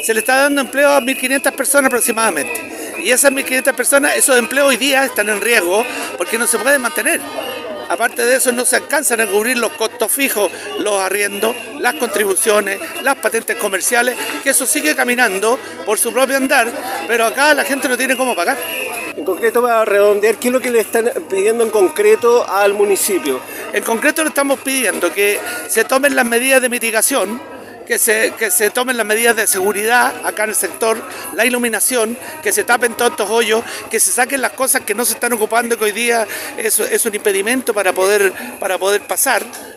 se le está dando empleo a 1.500 personas aproximadamente. Y esas 1.500 personas, esos empleos hoy día están en riesgo porque no se pueden mantener. Aparte de eso, no se alcanzan a cubrir los costos fijos, los arriendos, las contribuciones, las patentes comerciales, que eso sigue caminando por su propio andar, pero acá la gente no tiene cómo pagar. En concreto, para redondear, ¿qué es lo que le están pidiendo en concreto al municipio? En concreto le estamos pidiendo que se tomen las medidas de mitigación, que se tomen las medidas de seguridad acá en el sector, la iluminación, que se tapen todos estos hoyos, que se saquen las cosas que no se están ocupando, que hoy día es un impedimento para poder pasar.